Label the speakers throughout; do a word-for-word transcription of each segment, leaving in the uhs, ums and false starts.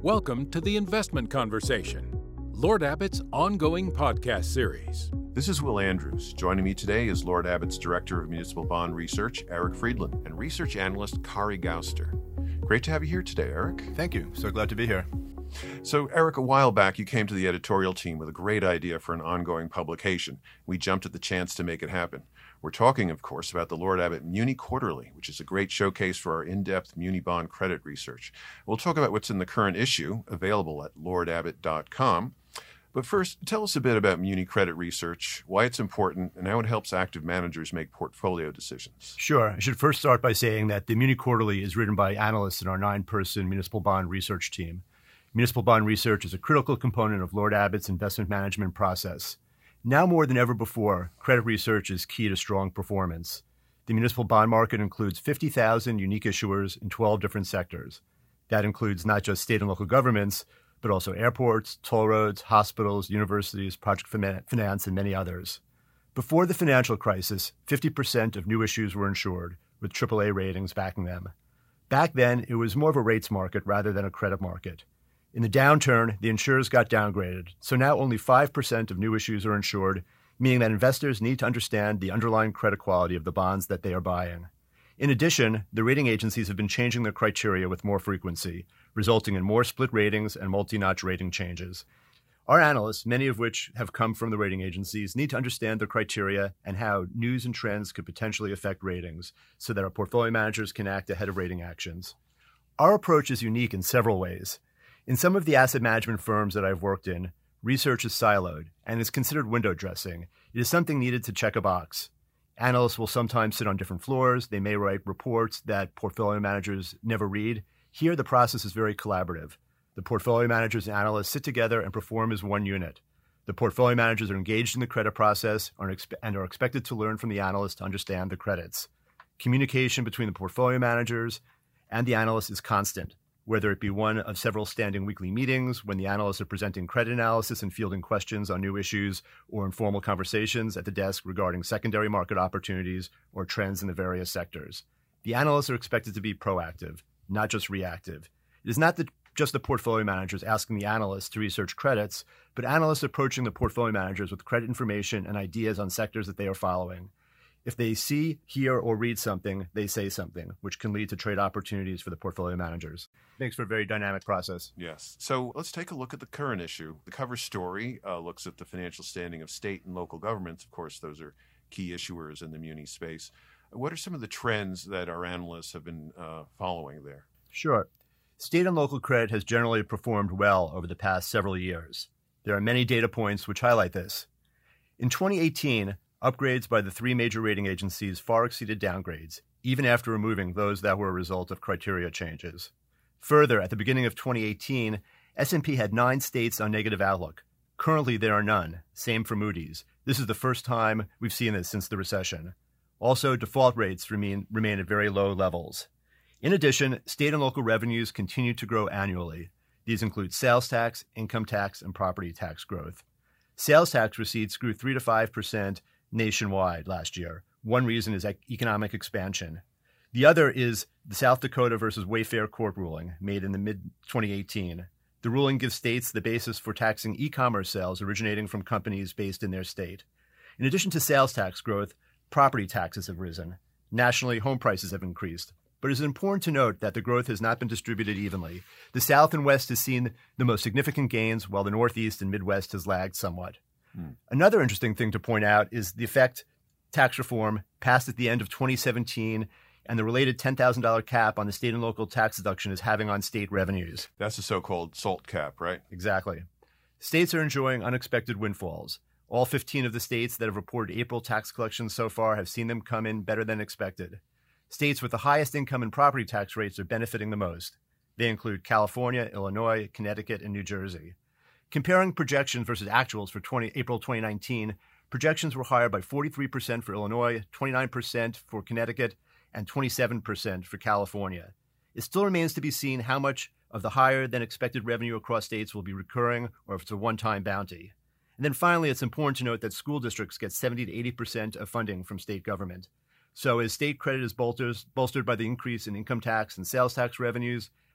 Speaker 1: Welcome to the Investment Conversation, Lord Abbott's ongoing podcast series.
Speaker 2: This is Will Andrews. Joining me today is Lord Abbott's Director of Municipal Bond Research, Eric Friedland, and Research Analyst Kari Gouster. Great to have you here today, Eric.
Speaker 3: Thank you. So glad to be here.
Speaker 2: So, Eric, a while back, you came to the editorial team with a great idea for an ongoing publication. We jumped at the chance to make it happen. We're talking, of course, about the Lord Abbett Muni Quarterly, which is a great showcase for our in-depth Muni bond credit research. We'll talk about what's in the current issue, available at lord abbott dot com. But first, tell us a bit about Muni credit research, why it's important, and how it helps active managers make portfolio decisions.
Speaker 3: Sure. I should first start by saying that the Muni Quarterly is written by analysts in our nine-person municipal bond research team. Municipal bond research is a critical component of Lord Abbott's investment management process. Now more than ever before, credit research is key to strong performance. The municipal bond market includes fifty thousand unique issuers in twelve different sectors. That includes not just state and local governments, but also airports, toll roads, hospitals, universities, project finance, and many others. Before the financial crisis, fifty percent of new issues were insured, with triple A ratings backing them. Back then, it was more of a rates market rather than a credit market. In the downturn, the insurers got downgraded, so now only five percent of new issues are insured, meaning that investors need to understand the underlying credit quality of the bonds that they are buying. In addition, the rating agencies have been changing their criteria with more frequency, resulting in more split ratings and multi-notch rating changes. Our analysts, many of which have come from the rating agencies, need to understand the criteria and how news and trends could potentially affect ratings so that our portfolio managers can act ahead of rating actions. Our approach is unique in several ways. In some of the asset management firms that I've worked in, research is siloed and is considered window dressing. It is something needed to check a box. Analysts will sometimes sit on different floors. They may write reports that portfolio managers never read. Here, the process is very collaborative. The portfolio managers and analysts sit together and perform as one unit. The portfolio managers are engaged in the credit process and are expected to learn from the analysts to understand the credits. Communication between the portfolio managers and the analysts is constant, whether it be one of several standing weekly meetings when the analysts are presenting credit analysis and fielding questions on new issues, or informal conversations at the desk regarding secondary market opportunities or trends in the various sectors. The analysts are expected to be proactive, not just reactive. It is not the, just the portfolio managers asking the analysts to research credits, but analysts approaching the portfolio managers with credit information and ideas on sectors that they are following. If they see, hear, or read something, they say something, which can lead to trade opportunities for the portfolio managers. Makes for a very dynamic process.
Speaker 2: Yes. So let's take a look at the current issue. The cover story uh, looks at the financial standing of state and local governments. Of course, those are key issuers in the muni space. What are some of the trends that our analysts have been uh, following there?
Speaker 3: Sure. State and local credit has generally performed well over the past several years. There are many data points which highlight this. In twenty eighteen, upgrades by the three major rating agencies far exceeded downgrades, even after removing those that were a result of criteria changes. Further, at the beginning of twenty eighteen, S and P had nine states on negative outlook. Currently, there are none. Same for Moody's. This is the first time we've seen this since the recession. Also, default rates remain, remain at very low levels. In addition, state and local revenues continue to grow annually. These include sales tax, income tax, and property tax growth. Sales tax receipts grew three to five percent nationwide last year. One reason is economic expansion. The other is the South Dakota versus Wayfair court ruling made in the mid twenty eighteen. The ruling gives states the basis for taxing e-commerce sales originating from companies based in their state. In addition to sales tax growth, property taxes have risen. Nationally, home prices have increased. But it is important to note that the growth has not been distributed evenly. The South and West has seen the most significant gains, while the Northeast and Midwest has lagged somewhat. Hmm. Another interesting thing to point out is the effect tax reform passed at the end of twenty seventeen and the related ten thousand dollars cap on the state and local tax deduction is having on state revenues.
Speaker 2: That's the so-called SALT cap, right?
Speaker 3: Exactly. States are enjoying unexpected windfalls. All fifteen of the states that have reported April tax collections so far have seen them come in better than expected. States with the highest income and property tax rates are benefiting the most. They include California, Illinois, Connecticut, and New Jersey. Comparing projections versus actuals for April twenty nineteen, projections were higher by forty-three percent for Illinois, twenty-nine percent for Connecticut, and twenty-seven percent for California. It still remains to be seen how much of the higher than expected revenue across states will be recurring or if it's a one-time bounty. And then finally, it's important to note that school districts get seventy to eighty percent of funding from state government. So as state credit is bolstered, bolstered by the increase in income tax and sales tax revenues,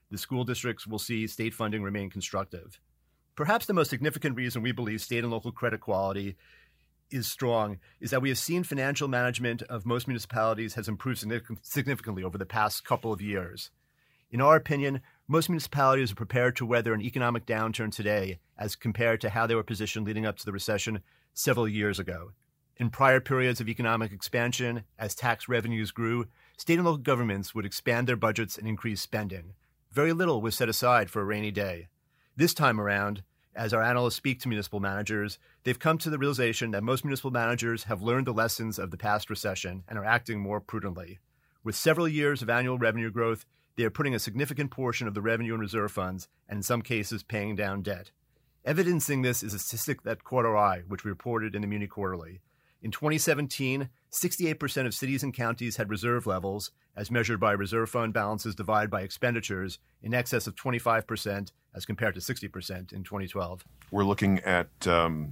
Speaker 3: the school districts will see state funding remain constructive. Perhaps the most significant reason we believe state and local credit quality is strong is that we have seen financial management of most municipalities has improved significantly over the past couple of years. In our opinion, most municipalities are prepared to weather an economic downturn today as compared to how they were positioned leading up to the recession several years ago. In prior periods of economic expansion, as tax revenues grew, state and local governments would expand their budgets and increase spending. Very little was set aside for a rainy day. This time around, as our analysts speak to municipal managers, they've come to the realization that most municipal managers have learned the lessons of the past recession and are acting more prudently. With several years of annual revenue growth, they are putting a significant portion of the revenue in reserve funds and in some cases paying down debt. Evidencing this is a statistic that caught our eye, which we reported in the Muni Quarterly. In twenty seventeen, sixty-eight percent of cities and counties had reserve levels, as measured by reserve fund balances divided by expenditures, in excess of twenty-five percent as compared to sixty percent in twenty twelve.
Speaker 2: We're looking at um,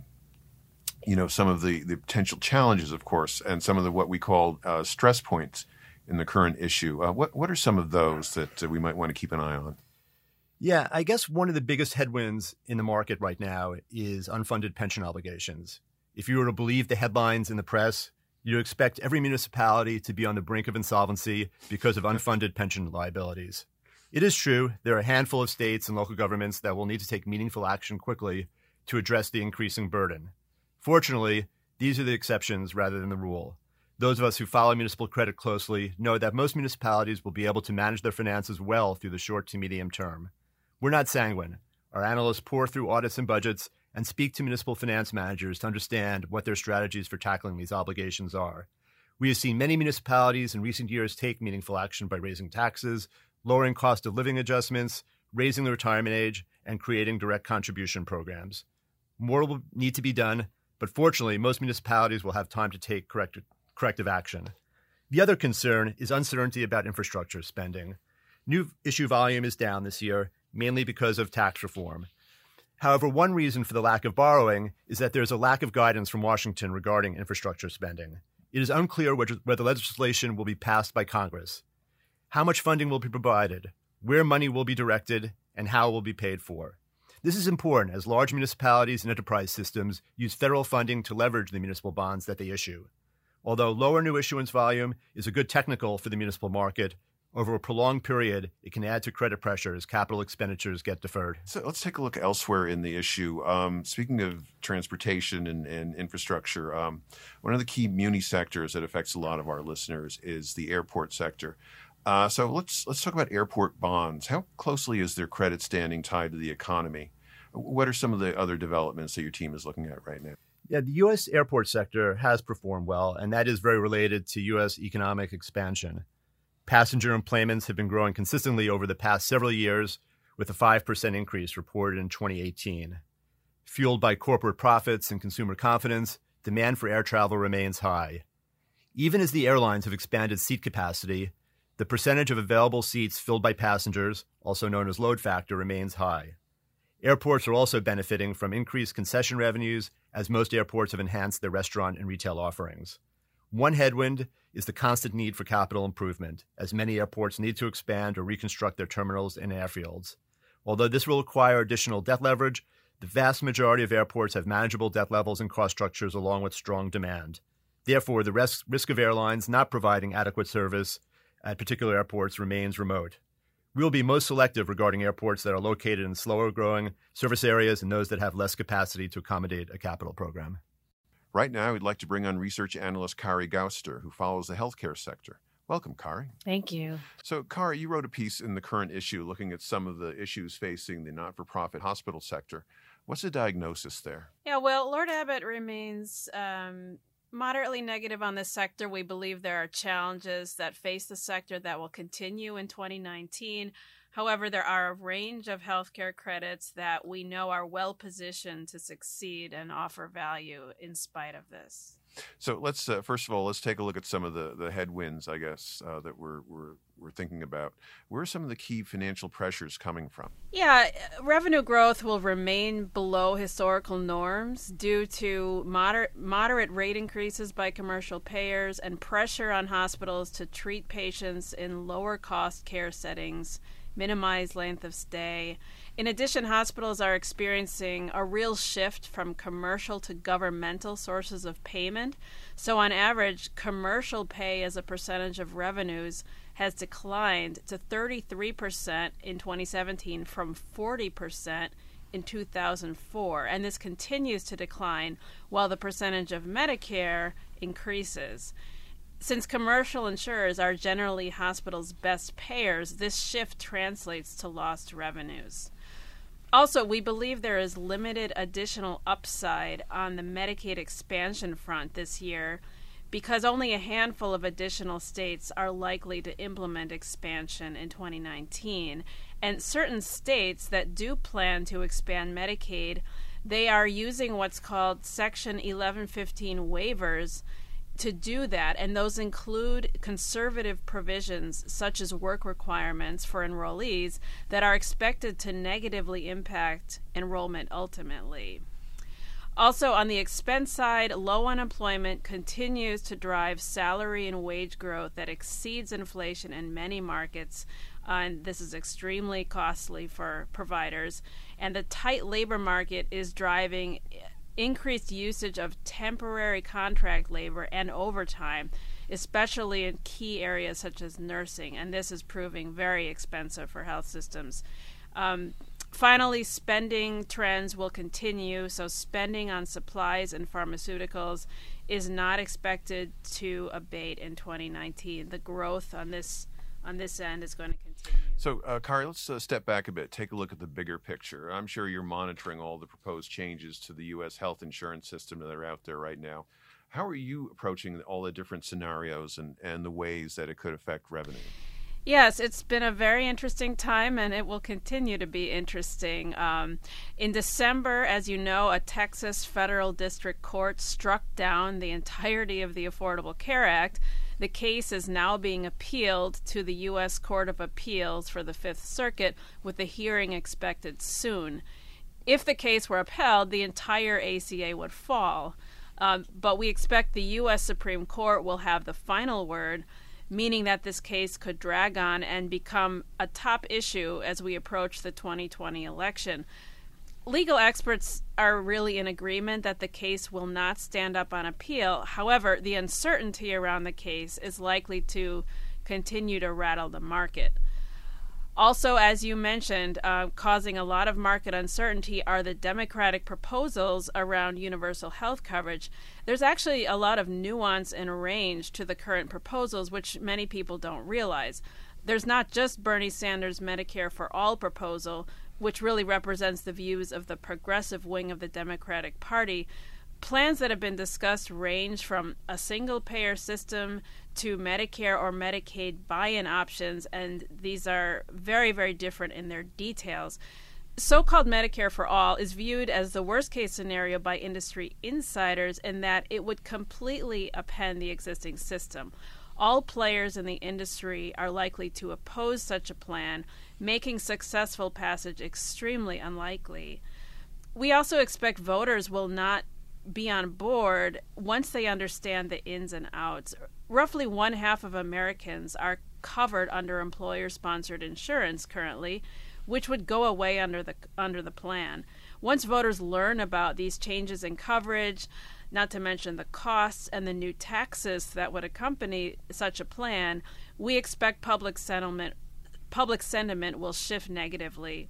Speaker 2: you know, some of the, the potential challenges, of course, and some of the what we call uh, stress points in the current issue. Uh, what, what are some of those that uh, we might want to keep an eye on?
Speaker 3: Yeah, I guess one of the biggest headwinds in the market right now is unfunded pension obligations. If you were to believe the headlines in the press, you'd expect every municipality to be on the brink of insolvency because of unfunded pension liabilities. It is true, there are a handful of states and local governments that will need to take meaningful action quickly to address the increasing burden. Fortunately, these are the exceptions rather than the rule. Those of us who follow municipal credit closely know that most municipalities will be able to manage their finances well through the short to medium term. We're not sanguine. Our analysts pour through audits and budgets and speak to municipal finance managers to understand what their strategies for tackling these obligations are. We have seen many municipalities in recent years take meaningful action by raising taxes, lowering cost of living adjustments, raising the retirement age, and creating direct contribution programs. More will need to be done, but fortunately, most municipalities will have time to take correct, corrective action. The other concern is uncertainty about infrastructure spending. New issue volume is down this year, mainly because of tax reform. However, one reason for the lack of borrowing is that there is a lack of guidance from Washington regarding infrastructure spending. It is unclear whether legislation will be passed by Congress, how much funding will be provided, where money will be directed, and how it will be paid for. This is important as large municipalities and enterprise systems use federal funding to leverage the municipal bonds that they issue. Although lower new issuance volume is a good technical for the municipal market, over a prolonged period, it can add to credit pressure as capital expenditures get deferred.
Speaker 2: So let's take a look elsewhere in the issue. Um, speaking of transportation and, and infrastructure, um, one of the key muni sectors that affects a lot of our listeners is the airport sector. Uh, so let's let's talk about airport bonds. How closely is their credit standing tied to the economy? What are some of the other developments that your team is looking at right now?
Speaker 3: Yeah, the U S airport sector has performed well, and that is very related to U S economic expansion. Passenger employments have been growing consistently over the past several years, with a five percent increase reported in twenty eighteen. Fueled by corporate profits and consumer confidence, demand for air travel remains high. Even as the airlines have expanded seat capacity, the percentage of available seats filled by passengers, also known as load factor, remains high. Airports are also benefiting from increased concession revenues, as most airports have enhanced their restaurant and retail offerings. One headwind is the constant need for capital improvement, as many airports need to expand or reconstruct their terminals and airfields. Although this will require additional debt leverage, the vast majority of airports have manageable debt levels and cost structures along with strong demand. Therefore, the risk, risk of airlines not providing adequate service at particular airports remains remote. We will be most selective regarding airports that are located in slower-growing service areas and those that have less capacity to accommodate a capital program.
Speaker 2: Right now, we'd like to bring on research analyst Kari Gauster, who follows the healthcare sector. Welcome, Kari.
Speaker 4: Thank you.
Speaker 2: So, Kari, you wrote a piece in the current issue looking at some of the issues facing the not-for-profit hospital sector. What's the diagnosis there?
Speaker 4: Yeah, well, Lord Abbett remains um, moderately negative on this sector. We believe there are challenges that face the sector that will continue in twenty nineteen. However, there are a range of healthcare credits that we know are well positioned to succeed and offer value in spite of this.
Speaker 2: So let's uh, first of all let's take a look at some of the, the headwinds, I guess, uh, that we're we're we're thinking about. Where are some of the key financial pressures coming from?
Speaker 4: Yeah, revenue growth will remain below historical norms due to moderate moderate rate increases by commercial payers and pressure on hospitals to treat patients in lower cost care settings minimize length of stay. In addition, hospitals are experiencing a real shift from commercial to governmental sources of payment. So on average, commercial pay as a percentage of revenues has declined to thirty-three percent in twenty seventeen from forty percent in two thousand four. And this continues to decline while the percentage of Medicare increases. Since commercial insurers are generally hospitals' best payers, this shift translates to lost revenues. Also, we believe there is limited additional upside on the Medicaid expansion front this year because only a handful of additional states are likely to implement expansion in twenty nineteen. And certain states that do plan to expand Medicaid, they are using what's called Section eleven fifteen waivers to do that, and those include conservative provisions such as work requirements for enrollees that are expected to negatively impact enrollment ultimately. Also, on the expense side, low unemployment continues to drive salary and wage growth that exceeds inflation in many markets, uh, and this is extremely costly for providers. And the tight labor market is driving increased usage of temporary contract labor and overtime, especially in key areas such as nursing, and this is proving very expensive for health systems. Um, finally, spending trends will continue, so spending on supplies and pharmaceuticals is not expected to abate in twenty nineteen. The growth on this on this end is going to continue.
Speaker 2: So, uh, Kari, let's uh, step back a bit, take a look at the bigger picture. I'm sure you're monitoring all the proposed changes to the U S health insurance system that are out there right now. How are you approaching all the different scenarios and, and the ways that it could affect revenue?
Speaker 4: Yes, it's been a very interesting time, and it will continue to be interesting. Um, in December, as you know, a Texas federal district court struck down the entirety of the Affordable Care Act. The case is now being appealed to the U S Court of Appeals for the Fifth Circuit, with the hearing expected soon. If the case were upheld, the entire A C A would fall. Um, but we expect the U S Supreme Court will have the final word, meaning that this case could drag on and become a top issue as we approach the twenty twenty election. Legal experts are really in agreement that the case will not stand up on appeal. However, the uncertainty around the case is likely to continue to rattle the market. Also, as you mentioned, uh, causing a lot of market uncertainty are the Democratic proposals around universal health coverage. There's actually a lot of nuance and range to the current proposals, which many people don't realize. There's not just Bernie Sanders' Medicare for All proposal, which really represents the views of the progressive wing of the Democratic Party. Plans that have been discussed range from a single-payer system to Medicare or Medicaid buy-in options, and these are very, very different in their details. So-called Medicare for All is viewed as the worst-case scenario by industry insiders in that it would completely upend the existing system. All players in the industry are likely to oppose such a plan, making successful passage extremely unlikely. We also expect voters will not be on board once they understand the ins and outs. Roughly one half of Americans are covered under employer-sponsored insurance currently, which would go away under the under the plan. Once voters learn about these changes in coverage, not to mention the costs and the new taxes that would accompany such a plan, we expect public sentiment public sentiment will shift negatively.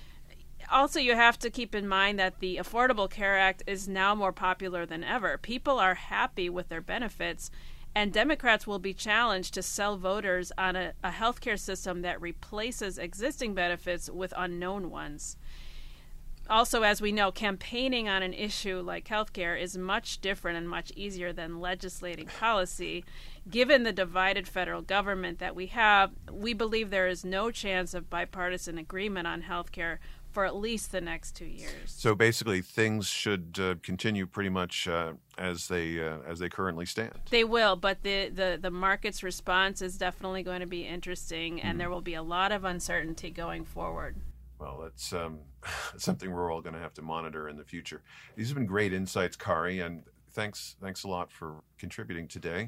Speaker 4: Also, you have to keep in mind that the Affordable Care Act is now more popular than ever. People are happy with their benefits, and Democrats will be challenged to sell voters on a, a healthcare system that replaces existing benefits with unknown ones. Also, as we know, campaigning on an issue like healthcare is much different and much easier than legislating policy. Given the divided federal government that we have, we believe there is no chance of bipartisan agreement on healthcare for at least the next two years.
Speaker 2: So basically, things should uh, continue pretty much uh, as they uh, as they currently stand.
Speaker 4: They will, but the, the, the market's response is definitely going to be interesting, and mm. there will be a lot of uncertainty going forward.
Speaker 2: Well, that's um, something we're all going to have to monitor in the future. These have been great insights, Kari, and thanks thanks a lot for contributing today.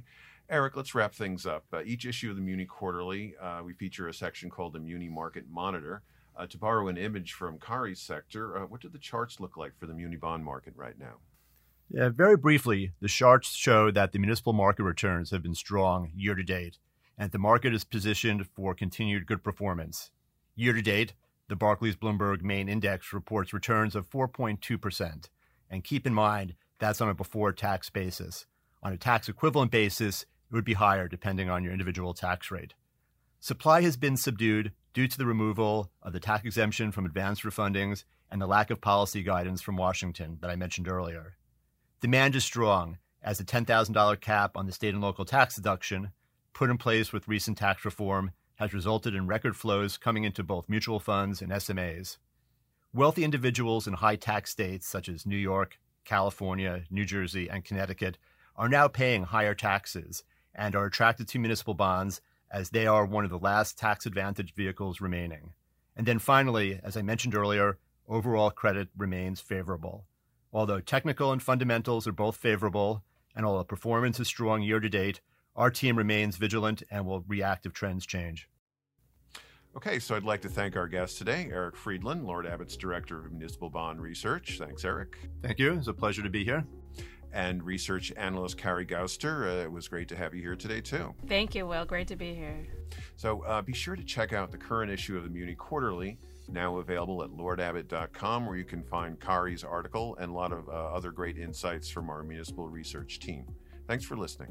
Speaker 2: Eric, let's wrap things up. Uh, each issue of the Muni Quarterly, uh, we feature a section called the Muni Market Monitor. Uh, to borrow an image from Kari's sector, uh, what do the charts look like for the muni bond market right now?
Speaker 3: Yeah, very briefly, the charts show that the municipal market returns have been strong year to date, and the market is positioned for continued good performance. Year to date, the Barclays Bloomberg Main Index reports returns of four point two percent. And keep in mind, that's on a before-tax basis. On a tax-equivalent basis, it would be higher depending on your individual tax rate. Supply has been subdued due to the removal of the tax exemption from advanced refundings and the lack of policy guidance from Washington that I mentioned earlier. Demand is strong, as the ten thousand dollars cap on the state and local tax deduction, put in place with recent tax reform, has resulted in record flows coming into both mutual funds and S M As. Wealthy individuals in high-tax states such as New York, California, New Jersey, and Connecticut are now paying higher taxes and are attracted to municipal bonds as they are one of the last tax-advantaged vehicles remaining. And then finally, as I mentioned earlier, overall credit remains favorable. Although technical and fundamentals are both favorable, and although performance is strong year to date, our team remains vigilant and will react if trends change.
Speaker 2: Okay, so I'd like to thank our guest today, Eric Friedland, Lord Abbett's Director of Municipal Bond Research. Thanks, Eric.
Speaker 3: Thank you. It's a pleasure to be here.
Speaker 2: And research analyst Kari Gauster. Uh, it was great to have you here today, too.
Speaker 4: Thank you, Will. Great to be here.
Speaker 2: So uh, be sure to check out the current issue of the Muni Quarterly, now available at lord abbett dot com, where you can find Kari's article and a lot of uh, other great insights from our municipal research team. Thanks for listening.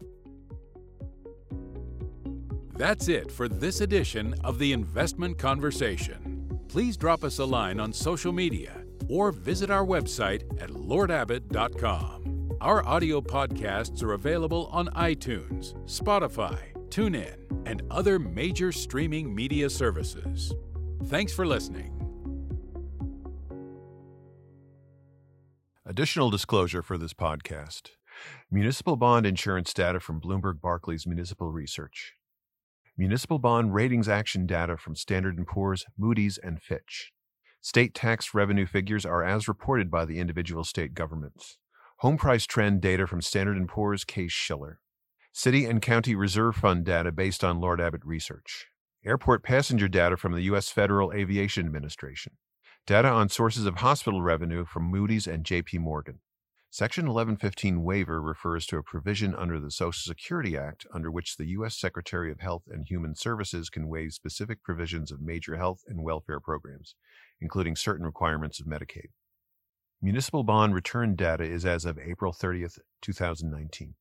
Speaker 1: That's it for this edition of the Investment Conversation. Please drop us a line on social media or visit our website at lord abbett dot com. Our audio podcasts are available on iTunes, Spotify, TuneIn, and other major streaming media services. Thanks for listening.
Speaker 2: Additional disclosure for this podcast. Municipal bond insurance data from Bloomberg Barclays Municipal Research. Municipal bond ratings action data from Standard and Poor's, Moody's, and Fitch. State tax revenue figures are as reported by the individual state governments. Home price trend data from Standard and Poor's, Case-Shiller. City and county reserve fund data based on Lord Abbett research. Airport passenger data from the U S Federal Aviation Administration. Data on sources of hospital revenue from Moody's and J P Morgan. Section eleven fifteen waiver refers to a provision under the Social Security Act under which the U S Secretary of Health and Human Services can waive specific provisions of major health and welfare programs, including certain requirements of Medicaid. Municipal bond return data is as of April thirtieth, twenty nineteen.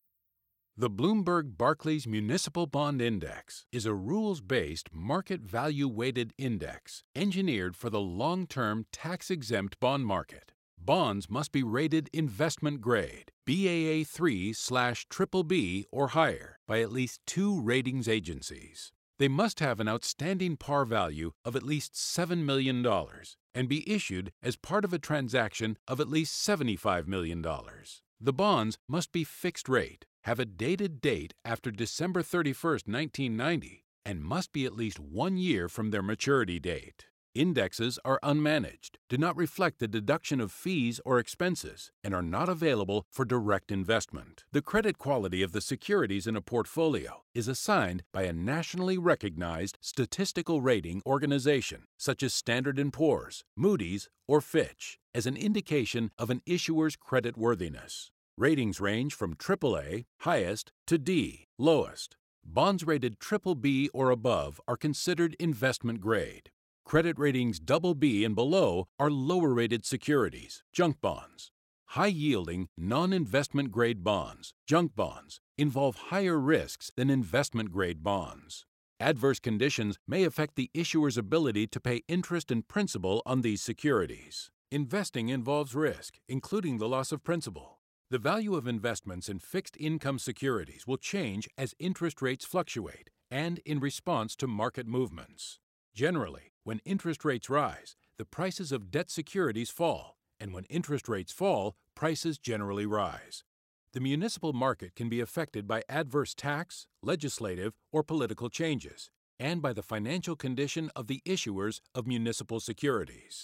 Speaker 1: The Bloomberg Barclays Municipal Bond Index is a rules-based, market value-weighted index engineered for the long-term tax-exempt bond market. Bonds must be rated investment grade, B A A three slash triple B or higher, by at least two ratings agencies. They must have an outstanding par value of at least seven million dollars and be issued as part of a transaction of at least seventy-five million dollars. The bonds must be fixed rate, have a dated date after December thirty-first, nineteen ninety, and must be at least one year from their maturity date. Indexes are unmanaged, do not reflect the deduction of fees or expenses, and are not available for direct investment. The credit quality of the securities in a portfolio is assigned by a nationally recognized statistical rating organization, such as Standard and Poor's, Moody's, or Fitch, as an indication of an issuer's creditworthiness. Ratings range from triple A, highest, to D, lowest. Bonds rated triple B or above are considered investment grade. Credit ratings double B and below are lower-rated securities, junk bonds. High-yielding, non-investment grade bonds, junk bonds, involve higher risks than investment-grade bonds. Adverse conditions may affect the issuer's ability to pay interest and principal on these securities. Investing involves risk, including the loss of principal. The value of investments in fixed-income securities will change as interest rates fluctuate and in response to market movements. Generally, when interest rates rise, the prices of debt securities fall, and when interest rates fall, prices generally rise. The municipal market can be affected by adverse tax, legislative, or political changes, and by the financial condition of the issuers of municipal securities.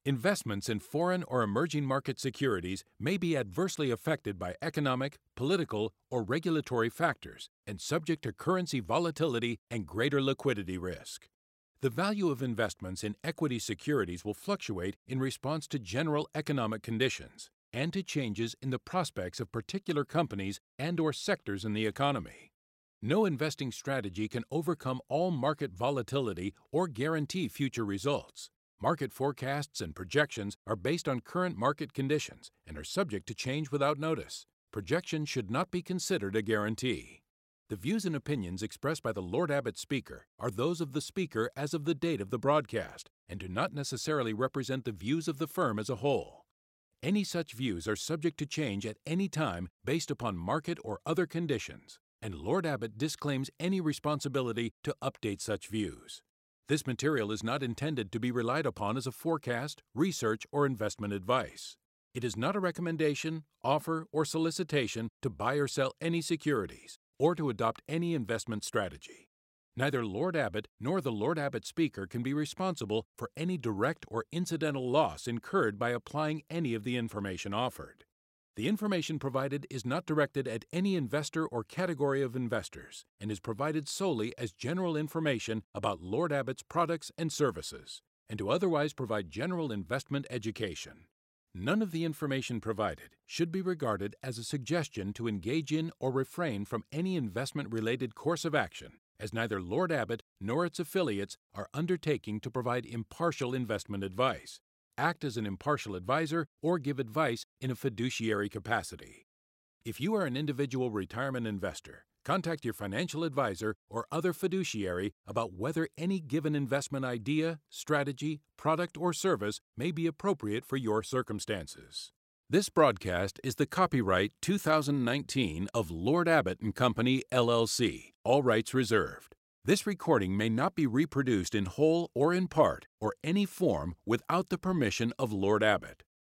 Speaker 1: Investments in foreign or emerging market securities may be adversely affected by economic, political, or regulatory factors and subject to currency volatility and greater liquidity risk. The value of investments in equity securities will fluctuate in response to general economic conditions and to changes in the prospects of particular companies and/or sectors in the economy. No investing strategy can overcome all market volatility or guarantee future results. Market forecasts and projections are based on current market conditions and are subject to change without notice. Projections should not be considered a guarantee. The views and opinions expressed by the Lord Abbett speaker are those of the speaker as of the date of the broadcast and do not necessarily represent the views of the firm as a whole. Any such views are subject to change at any time based upon market or other conditions, and Lord Abbett disclaims any responsibility to update such views. This material is not intended to be relied upon as a forecast, research, or investment advice. It is not a recommendation, offer, or solicitation to buy or sell any securities or to adopt any investment strategy. Neither Lord Abbett nor the Lord Abbett speaker can be responsible for any direct or incidental loss incurred by applying any of the information offered. The information provided is not directed at any investor or category of investors and is provided solely as general information about Lord Abbett's products and services, and to otherwise provide general investment education. None of the information provided should be regarded as a suggestion to engage in or refrain from any investment-related course of action, as neither Lord Abbett nor its affiliates are undertaking to provide impartial investment advice, act as an impartial advisor, or give advice in a fiduciary capacity. If you are an individual retirement investor, contact your financial advisor or other fiduciary about whether any given investment idea, strategy, product, or service may be appropriate for your circumstances. This broadcast is the copyright two thousand nineteen of Lord Abbett and Company, L L C, all rights reserved. This recording may not be reproduced in whole or in part or any form without the permission of Lord Abbett.